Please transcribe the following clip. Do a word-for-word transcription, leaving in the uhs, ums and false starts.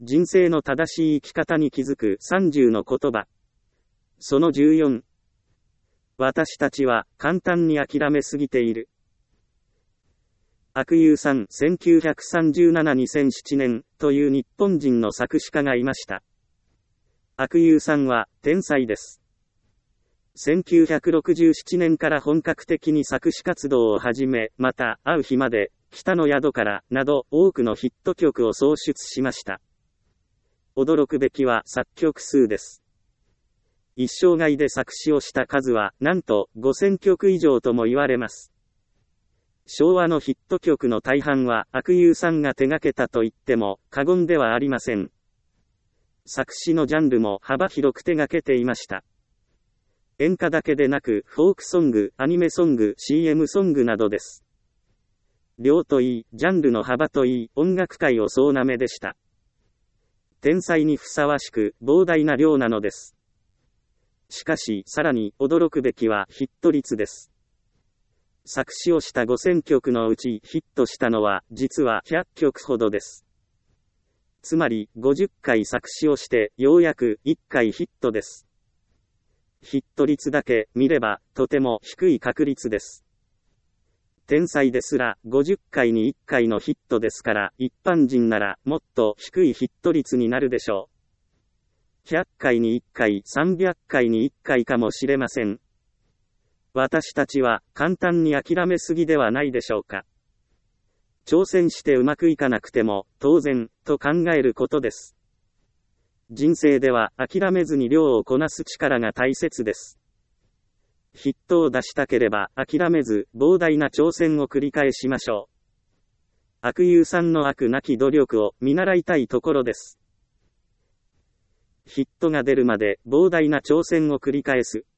人生の正しい生き方に気づくさんじゅうの言葉。そのじゅうよん。私たちは簡単に諦めすぎている。阿久悠さん、せんきゅうひゃくさんじゅうなな、にせんななねんという日本人の作詞家がいました。阿久悠さんは天才です。せんきゅうひゃくろくじゅうななねんから本格的に作詞活動を始め、また、会う日まで、北の宿から、など多くのヒット曲を創出しました。驚くべきは作曲数です。一生涯で作詞をした数は、なんとごせんきょく以上とも言われます。昭和のヒット曲の大半は、阿久悠さんが手掛けたと言っても、過言ではありません。作詞のジャンルも幅広く手掛けていました。演歌だけでなく、フォークソング、アニメソング、シーエム ソングなどです。量といい、ジャンルの幅といい、音楽界を総なめでした。天才にふさわしく、膨大な量なのです。しかし、さらに、驚くべきは、ヒット率です。作詞をしたごせんきょくのうち、ヒットしたのは、実はひゃっきょくほどです。つまり、ごじゅっかい作詞をして、ようやく、いっかいヒットです。ヒット率だけ見れば、とても低い確率です。天才ですら、ごじゅっかいにいっかいのヒットですから、一般人なら、もっと低いヒット率になるでしょう。ひゃっかいにいっかい、さんびゃっかいにいっかいかもしれません。私たちは、簡単に諦めすぎではないでしょうか。挑戦してうまくいかなくても、当然、と考えることです。人生では、諦めずに量をこなす力が大切です。ヒットを出したければ、諦めず、膨大な挑戦を繰り返しましょう。阿久悠さんの飽くなき努力を見習いたいところです。ヒットが出るまで、膨大な挑戦を繰り返す。